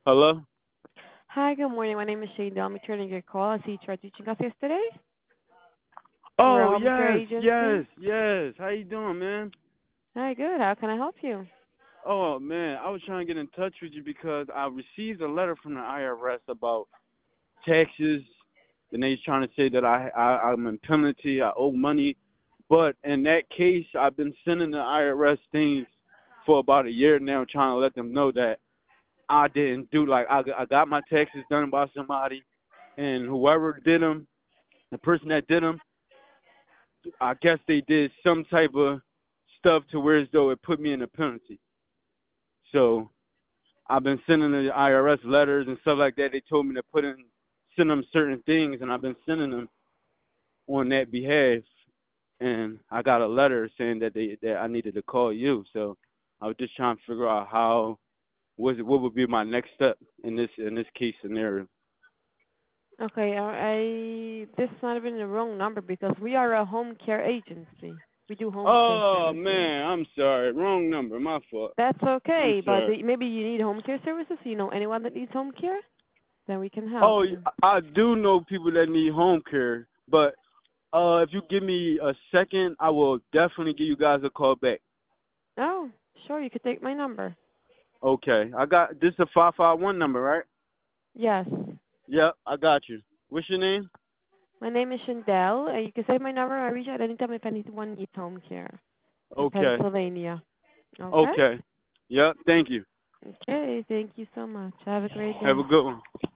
Hello? Hi, good morning. My name is Shane Dell. I'm returning your call. I see you tried reaching us yesterday. We're a Oh, home care yes, agency. yes, yes. How you doing, man? Hi, good. How can I help you? Oh, man, I was trying to get in touch with you because I received a letter from the IRS about taxes, and they trying to say that I'm in penalty, I owe money. But in that case, I've been sending the IRS things for about a year now, trying to let them know that I didn't do, like, I got my taxes done by somebody, and whoever did them, the person that did them, I guess they did some type of stuff to where as though it put me in a penalty. So I've been sending the IRS letters and stuff like that. They told me to send them certain things, and I've been sending them on that behalf. And I got a letter saying that I needed to call you. So I was just trying to figure out what would be my next step in this case scenario. Okay, this might have been the wrong number because we are a home care agency. We do home care Oh services. man, I'm sorry, wrong number, my fault. That's I'm okay, but sorry. maybe you need home care services. You know anyone that needs home care? Then we can help Oh, you. I do know people that need home care, but if you give me a second, I will definitely give you guys a call back. Oh, sure. You could take my number. Okay, I got this is a 551 number, right? Yes. Yep, I got you. What's your name? My name is Shandell. You can save my number. I reach out anytime if anyone needs home care in Okay, Pennsylvania. Okay? okay. Yep, thank you. Okay. Thank you so much. Have a great Have day. a good one.